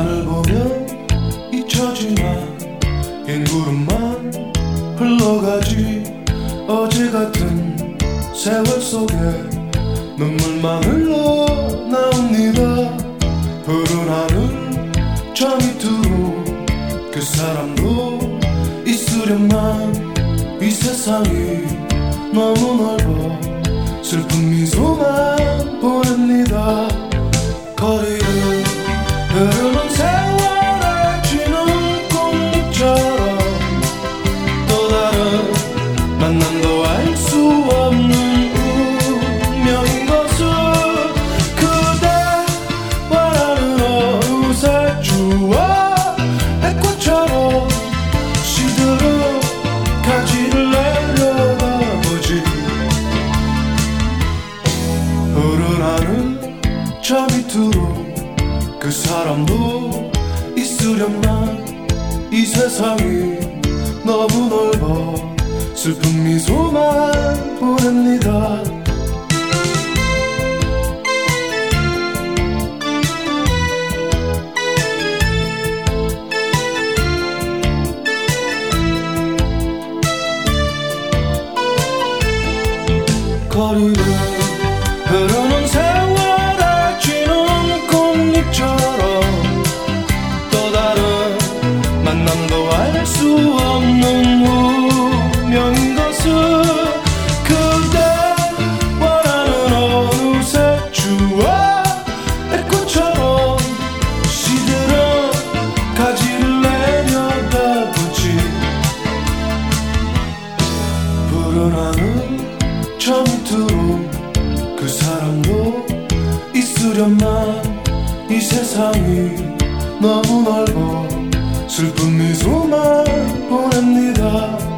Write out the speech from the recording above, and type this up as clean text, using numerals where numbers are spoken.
하늘 보면 잊혀지만 흰 구름만 흘러가지. 어제 같은 세월 속에 눈물만 흘러나옵니다. 푸른 하늘 저 밑으로 그 사람도 있으련만 이 세상이 너무 넓어 슬픈 미소만 보냅니다. 거리를 흐르는 세월에 쥐는 꽃잎처럼 또 다른 만남도 알 수 없는 운명인 것을 그대와라는 어느새 주와 해꽃처럼 시들어 가지를 내려다보지. 푸른 하늘 저 밑으로 그 사람도 있으련만 이 세상이 너무 넓어 슬픈 미소만 보냅니다. 거리를 흐르는 세월에 쥐는 꽃잎처럼 또 다른 만남도 알 수 없는 운명인 것을 그대와라는 어느새 주와 해꽃처럼 시들어 가지를 내려다보지. 푸른 하늘 저 밑으로 그 사람도 있으련만 이 세상이 너무 넓어 슬픈 미소만 보냅니다.